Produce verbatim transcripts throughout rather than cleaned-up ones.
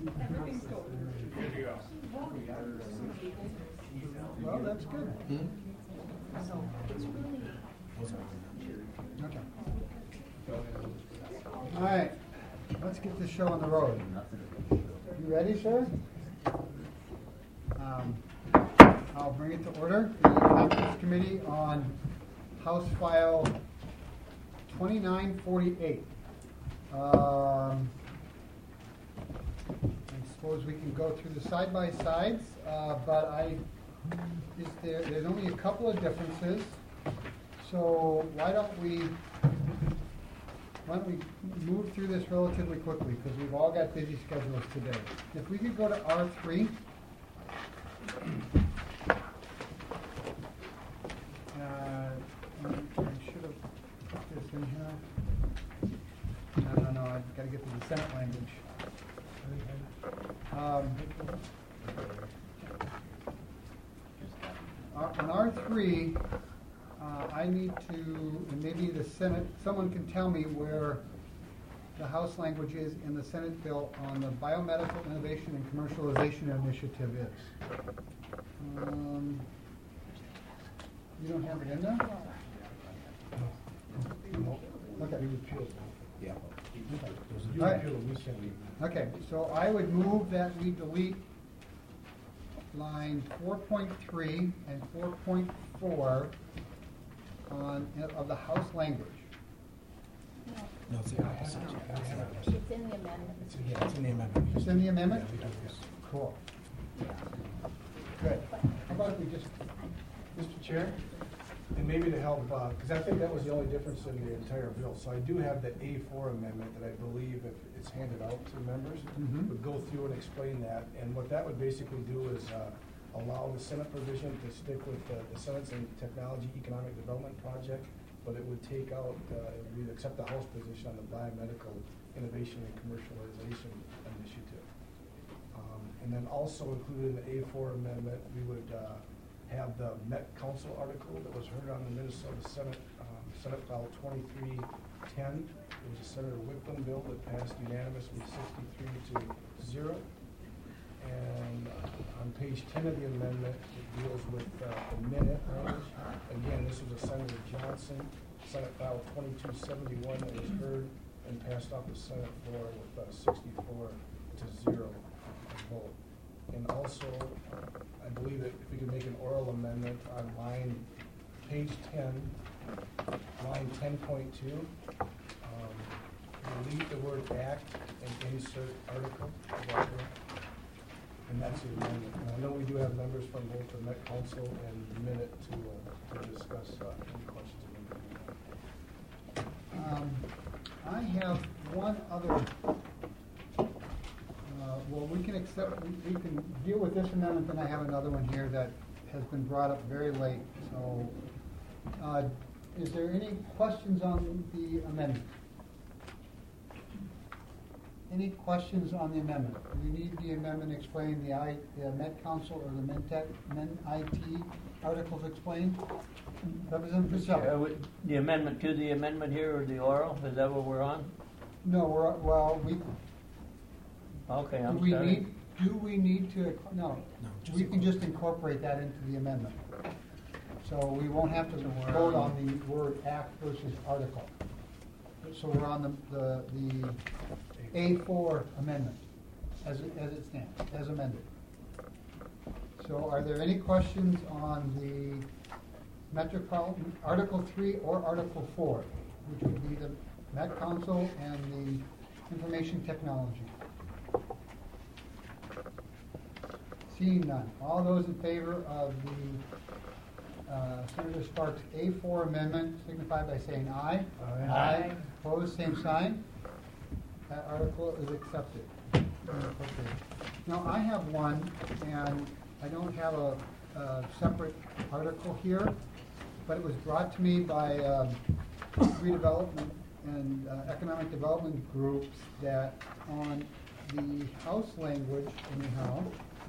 Everything's going. Good to go. Well, that's good. Hmm? Okay. All right, let's get this show on the road. You ready, sir? Um, I'll bring it to order. The Conference Committee on House File twenty-nine forty-eight. Um, I suppose we can go through the side-by-sides, uh, but I is there, there's only a couple of differences. So why don't we why don't we move through this relatively quickly, because we've all got busy schedules today. If we could go to R three. Uh, I should have put this in here. No, no, no, I've got to get to the Senate language. Um, on R three, uh, I need to, and maybe the Senate, someone can tell me where the House language is in the Senate bill on the Biomedical Innovation and Commercialization Initiative is. Um, you don't have it in there? Okay. Yeah. All right. Okay, so I would move that we delete line four point three and four point four on of the House language. No, it's in the It's in the amendment. It's, yeah, it's in the amendment. It's in the amendment? Yeah, we got this. Cool. Good. How about if we just, Mister Chair, and maybe to help, because I think that was the only difference in the entire bill. So I do have the A four amendment that I believe, if it's handed out to members, Mhm. would go through and explain that. And what that would basically do is uh, allow the Senate provision to stick with uh, the Senate's and Technology Economic Development Project, but it would take out, uh, we'd accept the House position on the Biomedical Innovation and Commercialization Initiative. Um, and then also included in the A four amendment, we would uh, have the Met Council article that was heard on the Minnesota Senate, um, Senate File twenty-three ten. It was a Senator Whitlam bill that passed unanimously sixty-three to zero. And uh, on page ten of the amendment, it deals with uh, the minute range. Again, this was a Senator Johnson, Senate File twenty-two seventy-one, that was heard and passed off the Senate floor with uh, sixty-four to zero vote. And also, uh, I believe that if we could make an oral amendment on line, page ten, line ten point two, um, delete the word act and insert article. And that's the amendment. And I know we do have members from both the Met Council and the Minute to, uh, to discuss uh, any questions. um, I have one other, uh, well, we can accept, we, we can deal with this amendment, and I have another one here that has been brought up very late. So, uh, is there any questions on the amendment? Any questions on the amendment? Do we need the amendment explained, the, I, the Met Council or the MenTech, Men I T articles explained? Representative Purcell? Uh, the amendment to the amendment here, or the oral, is that what we're on? No, we're, well, we, Okay, do I'm we sorry. need, do we need to, no, No, just we can just incorporate that into the amendment. So we won't have to vote on the word act versus article. So we're on the, the, the A four amendment, as it, as it stands, as amended. So are there any questions on the Metropolitan, Article three or Article four, which would be the Met Council and the Information Technology? Seeing none. All those in favor of the uh, Senator Sparks A four amendment signify by saying aye. Aye. Aye. Opposed, same sign. That article is accepted. Okay. Now I have one, and I don't have a, a separate article here, but it was brought to me by um, redevelopment and uh, economic development groups that on the House language, anyhow,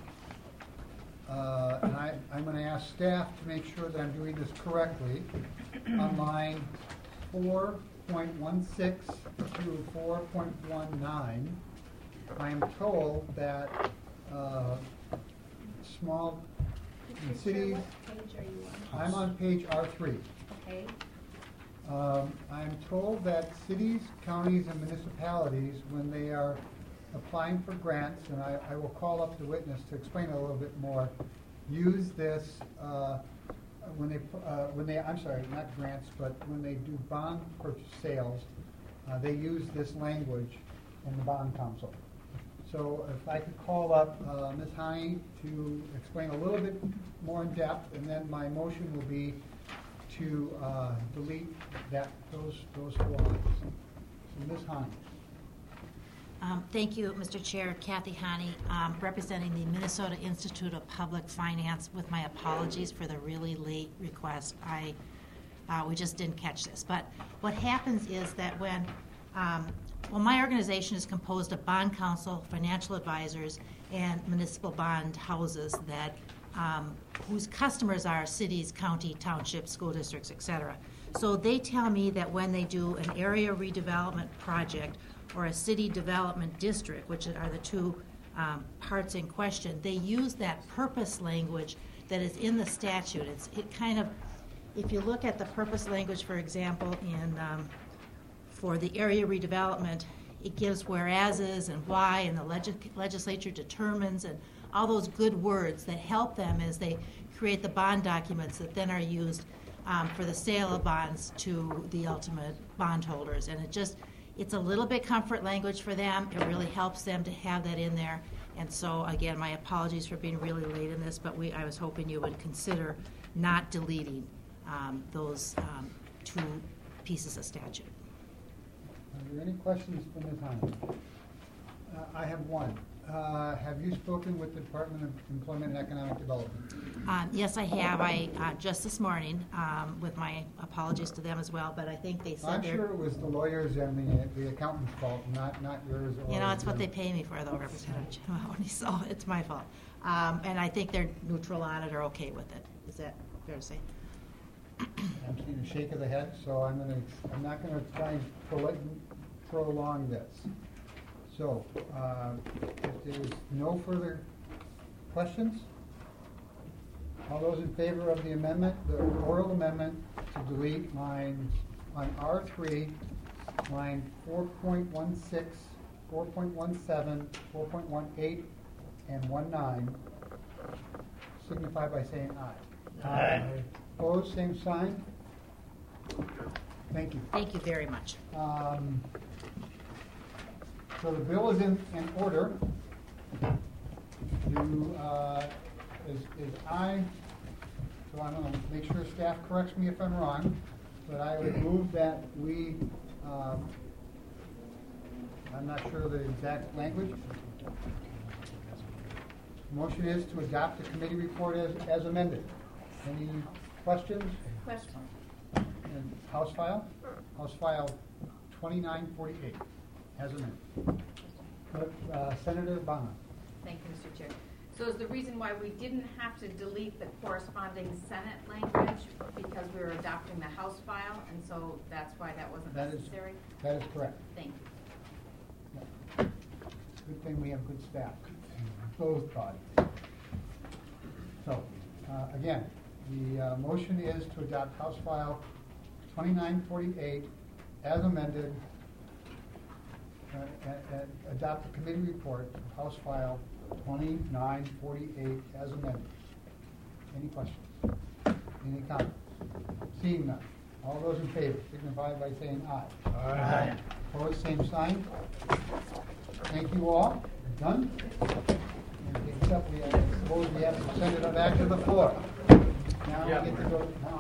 uh, and I, I'm going to ask staff to make sure that I'm doing this correctly, on line four point one six through four point one nine, I am told that uh, small in Picture, cities, what page are you on? I'm on page R three. Okay, Um, I'm told that cities, counties, and municipalities, when they are applying for grants, and I, I will call up the witness to explain a little bit more, use this, uh, when they, uh, when they, I'm sorry, not grants, but when they do bond purchase sales, uh, they use this language in the bond council. So if I could call up uh, Miz Hine to explain a little bit more in depth, and then my motion will be to uh, delete that, those, those four lines. So Miz Hine. Um, Thank you, Mister Chair. Kathy Hani, um, representing the Minnesota Institute of Public Finance, with my apologies for the really late request. I, uh, we just didn't catch this. But what happens is that when, um, well, my organization is composed of bond counsel, financial advisors, and municipal bond houses that, um, whose customers are cities, county, townships, school districts, et cetera. So they tell me that when they do an area redevelopment project or a city development district, which are the two um, parts in question, they use that purpose language that is in the statute. It's it kind of, if you look at the purpose language, for example, in um, for the area redevelopment, it gives whereases and why, and the legis- legislature determines, and all those good words that help them as they create the bond documents that then are used um, for the sale of bonds to the ultimate bondholders. And it just, it's a little bit comfort language for them. It really helps them to have that in there. And so, again, my apologies for being really late in this, but we, I was hoping you would consider not deleting um, those um, two pieces of statute. Are there any questions for Miz Hine? Uh, I have one. Uh, have you spoken with the Department of Employment and Economic Development? Um, yes, I have. I uh, just this morning, um, with my apologies to them as well. But I think they said I'm they're. sure it was the lawyers and the, the accountant's fault, not, not yours or. You know, it's what they yours. pay me for, though, Representative Mahoney. So it's my fault. Um, and I think they're neutral on it or okay with it. Is that fair to say? I'm seeing a shake of the head, so I'm gonna, I'm not gonna try and prol- prolong this. So, uh, if there's no further questions, all those in favor of the amendment, the oral amendment to delete lines on R three, line four point one six, four point one seven, four point one eight, and one nine, signify by saying aye. Aye. Opposed, same sign. Thank you. Thank you very much. Um, So the bill is in, in order. You, uh, is, is I, so I'm gonna make sure staff corrects me if I'm wrong, but I would move that we, um, I'm not sure the exact language. Motion is to adopt the committee report as, as amended. Any questions? question. And House file? House file twenty-nine forty-eight, as amended. Uh, Senator Bonner. Thank you, Mister Chair. So is the reason why we didn't have to delete the corresponding Senate language because we were adopting the House file, and so that's why that wasn't That is- necessary? That is correct. Thank you. Good thing we have good staff, both bodies. So, uh, again, the uh, motion is to adopt House File twenty-nine forty-eight as amended, uh, a- a- adopt the committee report, House File twenty-nine forty-eight as amended. Any questions? Any comments? Seeing none. All those in favor signify by saying aye. Aye. Opposed, same sign. Thank you all. Done? And except we, I suppose we have to send it back to the floor. Now we get to go, now